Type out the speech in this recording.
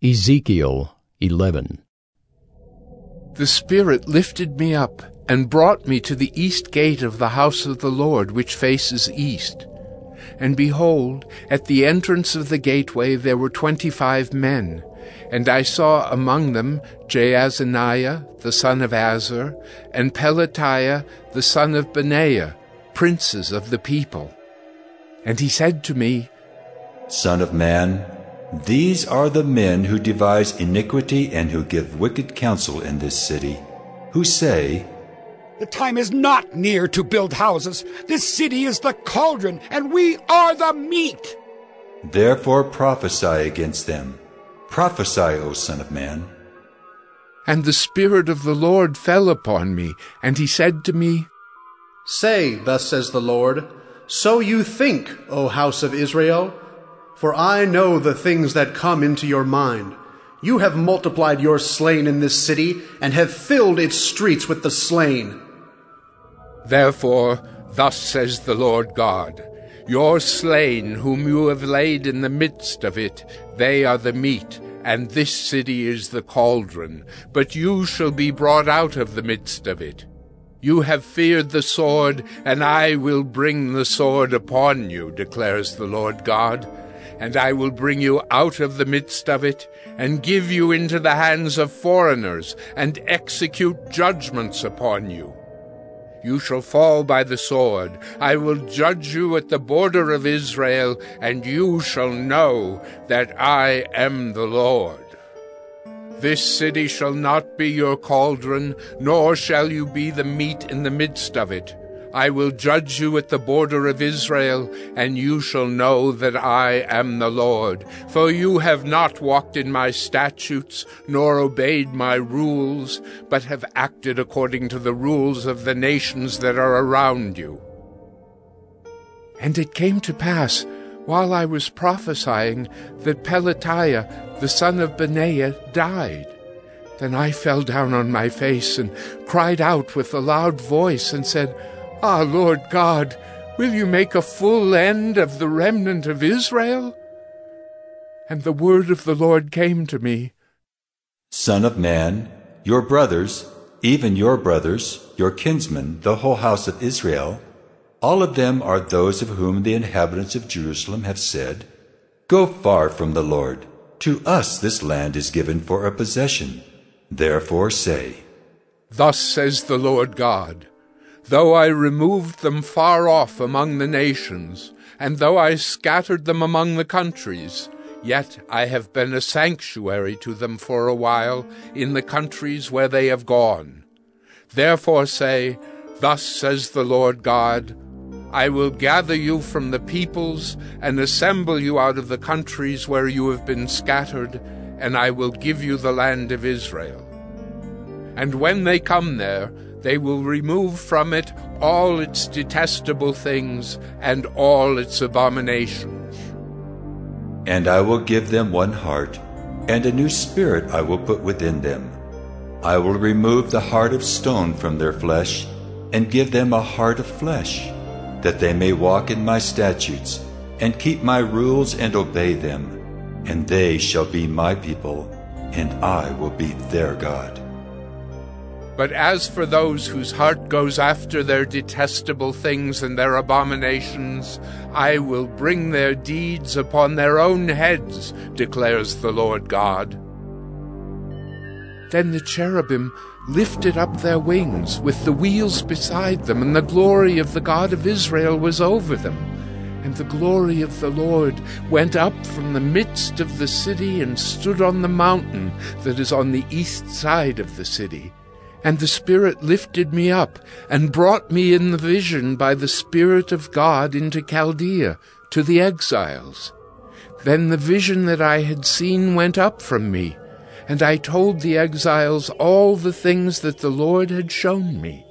Ezekiel 11. The Spirit lifted me up and brought me to the east gate of the house of the Lord, which faces east. And behold, at the entrance of the gateway there were 25 men, and I saw among them Jaazaniah the son of Azur, and Pelatiah the son of Benaiah, princes of the people. And he said to me, Son of man, these are the men who devise iniquity and who give wicked counsel in this city, who say, The time is not near to build houses. This city is the cauldron, and we are the meat. Therefore prophesy against them. Prophesy, O Son of man. And the Spirit of the Lord fell upon me, and he said to me, Say, thus says the Lord, so you think, O house of Israel, for I know the things that come into your mind. You have multiplied your slain in this city, and have filled its streets with the slain. Therefore, thus says the Lord God, your slain whom you have laid in the midst of it, they are the meat, and this city is the cauldron, but you shall be brought out of the midst of it. You have feared the sword, and I will bring the sword upon you, declares the Lord God. And I will bring you out of the midst of it, and give you into the hands of foreigners, and execute judgments upon you. You shall fall by the sword. I will judge you at the border of Israel, and you shall know that I am the Lord. This city shall not be your cauldron, nor shall you be the meat in the midst of it. I will judge you at the border of Israel, and you shall know that I am the Lord. For you have not walked in my statutes, nor obeyed my rules, but have acted according to the rules of the nations that are around you. And it came to pass, while I was prophesying, that Pelatiah, the son of Benaiah, died. Then I fell down on my face and cried out with a loud voice and said, Ah, Lord God, will you make a full end of the remnant of Israel? And the word of the Lord came to me. Son of man, your brothers, even your brothers, your kinsmen, the whole house of Israel, all of them are those of whom the inhabitants of Jerusalem have said, Go far from the Lord. To us this land is given for a possession. Therefore say, Thus says the Lord God, Though I removed them far off among the nations, and though I scattered them among the countries, yet I have been a sanctuary to them for a while in the countries where they have gone. Therefore say, Thus says the Lord God, I will gather you from the peoples and assemble you out of the countries where you have been scattered, and I will give you the land of Israel. And when they come there, they will remove from it all its detestable things and all its abominations. And I will give them one heart, and a new spirit I will put within them. I will remove the heart of stone from their flesh, and give them a heart of flesh, that they may walk in my statutes, and keep my rules and obey them. And they shall be my people, and I will be their God. But as for those whose heart goes after their detestable things and their abominations, I will bring their deeds upon their own heads, declares the Lord God. Then the cherubim lifted up their wings with the wheels beside them, and the glory of the God of Israel was over them. And the glory of the Lord went up from the midst of the city and stood on the mountain that is on the east side of the city. And the Spirit lifted me up and brought me in the vision by the Spirit of God into Chaldea, to the exiles. Then the vision that I had seen went up from me, and I told the exiles all the things that the Lord had shown me.